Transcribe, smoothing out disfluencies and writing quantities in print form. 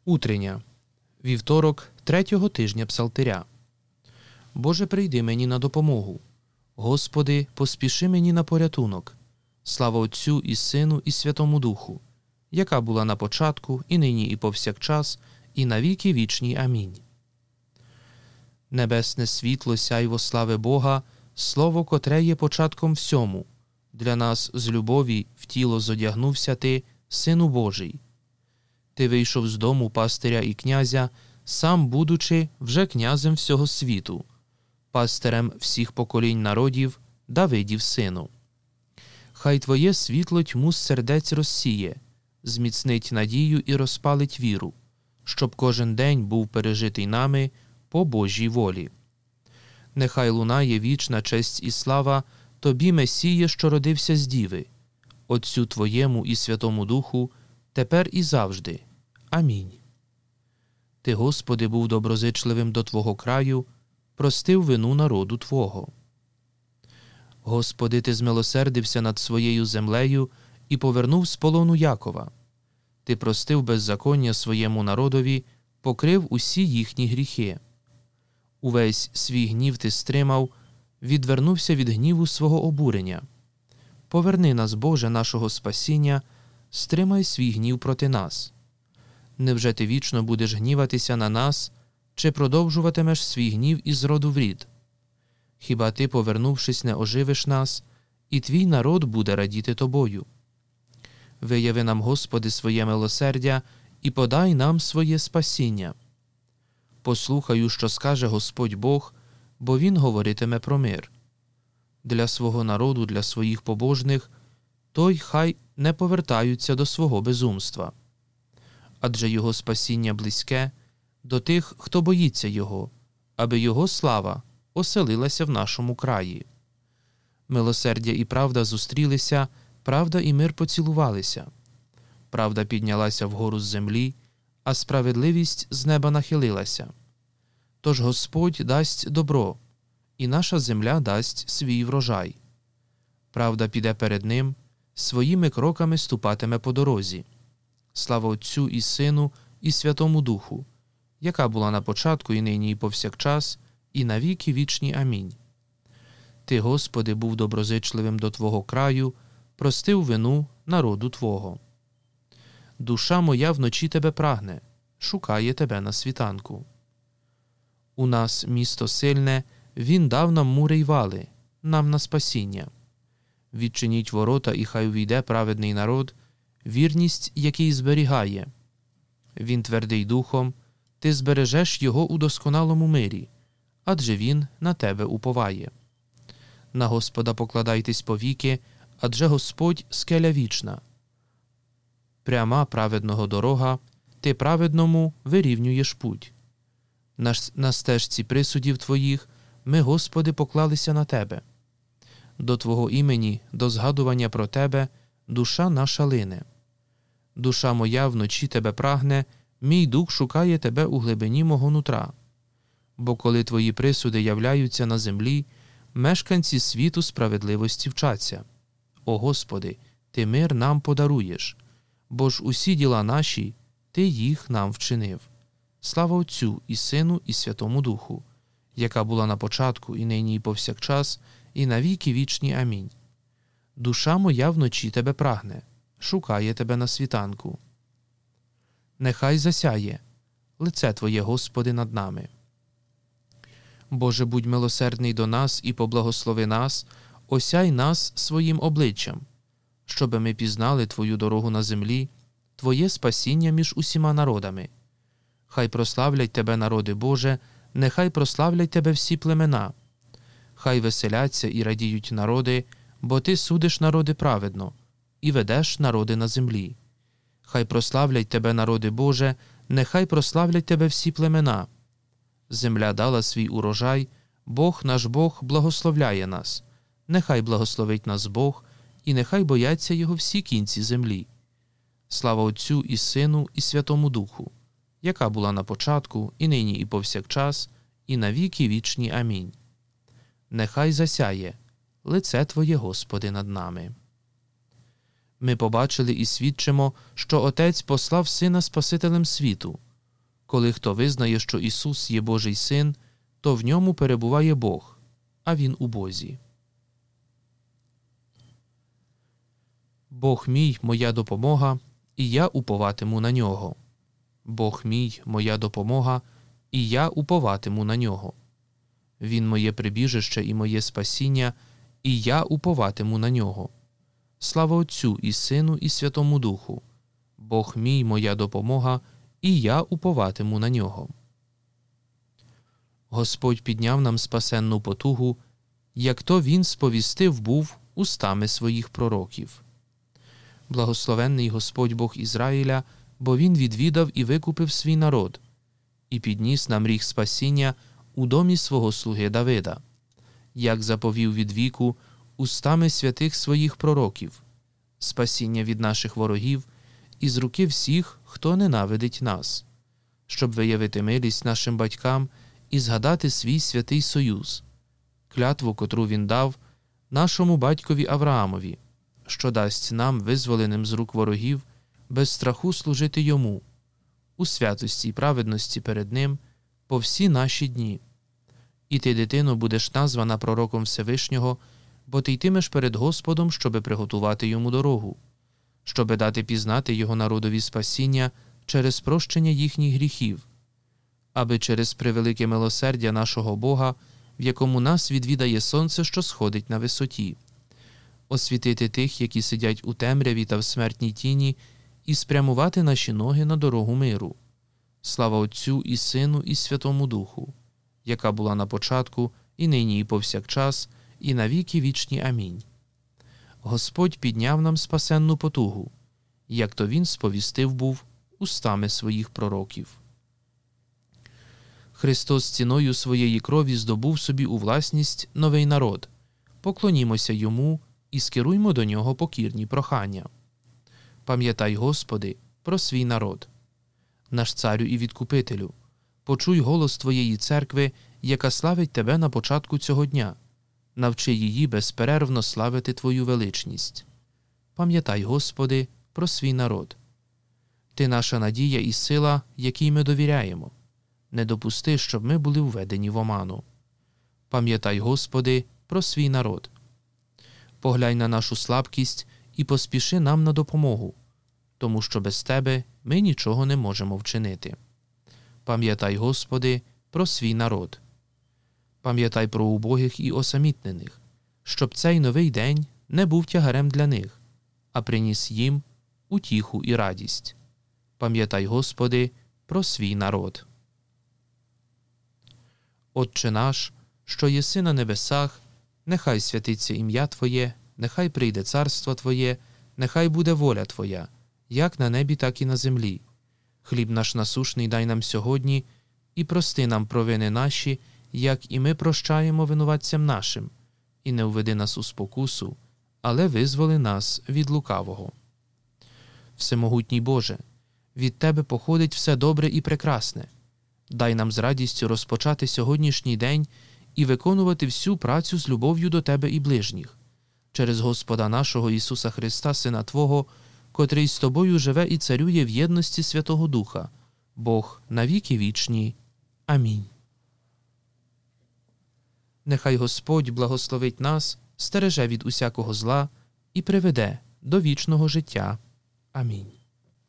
Утрення. Вівторок 3-го тижня Псалтиря. Боже, прийди мені на допомогу. Господи, поспіши мені на порятунок. Слава Отцю і Сину і Святому Духу, яка була на початку, і нині, і повсякчас, і на віки вічні. Амінь. Небесне світло, сяйво слави Бога, слово, котре є початком всьому. Для нас з любові в тіло зодягнувся Ти, Сину Божий. Ти вийшов з дому пастиря і князя, сам будучи вже князем всього світу, пастирем всіх поколінь народів, Давидів сину. Хай Твоє світло тьму з сердець розсіє, зміцнить надію і розпалить віру, щоб кожен день був пережитий нами по Божій волі. Нехай лунає вічна честь і слава Тобі, Месіє, що родився з Діви, Отцю Твоєму і Святому Духу, тепер і завжди. Амінь. Ти, Господи, був доброзичливим до Твого краю, простив вину народу Твого. Господи, Ти змилосердився над своєю землею і повернув з полону Якова. Ти простив беззаконня своєму народові, покрив усі їхні гріхи. Увесь свій гнів Ти стримав, відвернувся від гніву свого обурення. Поверни нас, Боже, нашого спасіння, стримай свій гнів проти нас. Невже Ти вічно будеш гніватися на нас, чи продовжуватимеш свій гнів із роду в рід? Хіба Ти, повернувшись, не оживиш нас, і Твій народ буде радіти Тобою? Вияви нам, Господи, своє милосердя і подай нам своє спасіння. Послухаю, що скаже Господь Бог, бо Він говоритиме про мир. Для свого народу, для своїх побожних, той хай не повертаються до свого безумства. Адже Його спасіння близьке до тих, хто боїться Його, аби Його слава оселилася в нашому краї. Милосердя і правда зустрілися, правда і мир поцілувалися. Правда піднялася вгору з землі, а справедливість з неба нахилилася. Тож Господь дасть добро, і наша земля дасть свій врожай. Правда піде перед Ним, своїми кроками ступатиме по дорозі. Слава Отцю і Сину і Святому Духу, яка була на початку, і нині, і повсякчас, і на віки вічні. Амінь. Ти, Господи, був доброзичливим до Твого краю, простив вину народу Твого. Душа моя вночі Тебе прагне, шукає Тебе на світанку. У нас місто сильне, Він дав нам мури й вали, нам на спасіння. Відчиніть ворота, і хай увійде праведний народ, вірність, який зберігає. Він твердий духом, ти збережеш його у досконалому мирі, адже він на тебе уповає. На Господа покладайтесь повіки, адже Господь скеля вічна. Пряма праведного дорога, ти праведному вирівнюєш путь. На стежці присудів Твоїх ми, Господи, поклалися на Тебе. До Твого імені, до згадування про Тебе, душа наша лине. Душа моя вночі Тебе прагне, мій дух шукає Тебе у глибині мого нутра. Бо коли Твої присуди являються на землі, мешканці світу справедливості вчаться. О Господи, Ти мир нам подаруєш, бо ж усі діла наші, Ти їх нам вчинив. Слава Отцю і Сину і Святому Духу, яка була на початку, і нині, і повсякчас, і на віки вічні. Амінь. Душа моя вночі Тебе прагне, шукає Тебе на світанку. Нехай засяє лице Твоє, Господи, над нами. Боже, будь милосердний до нас і поблагослови нас, осяй нас своїм обличчям, щоби ми пізнали Твою дорогу на землі, Твоє спасіння між усіма народами. Хай прославлять Тебе народи, Боже, нехай прославлять Тебе всі племена. Хай веселяться і радіють народи, бо Ти судиш народи праведно і ведеш народи на землі. Хай прославлять Тебе народи, Боже, нехай прославлять Тебе всі племена. Земля дала свій урожай, Бог наш Бог благословляє нас. Нехай благословить нас Бог, і нехай бояться Його всі кінці землі. Слава Отцю і Сину і Святому Духу, яка була на початку, і нині, і повсякчас, і на віки вічні. Амінь. Нехай засяє лице Твоє, Господи, над нами. Ми побачили і свідчимо, що Отець послав Сина Спасителем світу, Коли хто визнає, що Ісус є Божий Син, то в ньому перебуває Бог, а Він у Бозі. Бог мій – моя допомога, і я уповатиму на Нього. Бог мій – моя допомога, і я уповатиму на Нього. Він моє прибіжище і моє спасіння, і я уповатиму на Нього. Слава Отцю і Сину і Святому Духу. Бог мій – моя допомога, і я уповатиму на Нього. Господь підняв нам спасенну потугу, як то Він сповістив був устами своїх пророків. Благословенний Господь Бог Ізраїля, бо Він відвідав і викупив свій народ, і підніс нам ріг спасіння у домі свого слуги Давида, як заповів від віку устами святих своїх пророків, спасіння від наших ворогів і з руки всіх, хто ненавидить нас, щоб виявити милість нашим батькам і згадати свій святий союз, клятву, котру Він дав нашому батькові Авраамові, що дасть нам, визволеним з рук ворогів, без страху служити Йому, у святості й праведності перед Ним по всі наші дні. І ти, дитино, будеш названа пророком Всевишнього, бо ти йтимеш перед Господом, щоби приготувати Йому дорогу, щоби дати пізнати Його народові спасіння через прощення їхніх гріхів, аби через превелике милосердя нашого Бога, в якому нас відвідає сонце, що сходить на висоті, освітити тих, які сидять у темряві та в смертній тіні, і спрямувати наші ноги на дорогу миру. Слава Отцю і Сину і Святому Духу, яка була на початку, і нині, і повсякчас, і навіки вічні. Амінь. Господь підняв нам спасенну потугу, як то Він сповістив був устами своїх пророків. Христос ціною своєї крові здобув собі у власність новий народ. Поклонімося Йому і скеруймо до Нього покірні прохання. Пам'ятай, Господи, про свій народ. Наш Царю і Відкупителю, почуй голос Твоєї церкви, яка славить Тебе на початку цього дня. Навчи її безперервно славити Твою величність. Пам'ятай, Господи, про свій народ. Ти наша надія і сила, якій ми довіряємо. Не допусти, щоб ми були введені в оману. Пам'ятай, Господи, про свій народ. Поглянь на нашу слабкість і поспіши нам на допомогу, тому що без Тебе ми нічого не можемо вчинити. Пам'ятай, Господи, про свій народ. Пам'ятай про убогих і осамітнених, щоб цей новий день не був тягарем для них, а приніс їм утіху і радість. Пам'ятай, Господи, про свій народ. Отче наш, що єси на небесах, нехай святиться ім'я Твоє, нехай прийде царство Твоє, нехай буде воля Твоя, як на небі, так і на землі. Хліб наш насушний дай нам сьогодні, і прости нам провини наші, як і ми прощаємо винуватцям нашим. І не введи нас у спокусу, але визволи нас від лукавого. Всемогутній Боже, від Тебе походить все добре і прекрасне. Дай нам з радістю розпочати сьогоднішній день і виконувати всю працю з любов'ю до Тебе і ближніх. Через Господа нашого Ісуса Христа, Сина Твого, котрий з Тобою живе і царює в єдності Святого Духа, Бог на віки вічні. Амінь. Нехай Господь благословить нас, стереже від усякого зла і приведе до вічного життя. Амінь.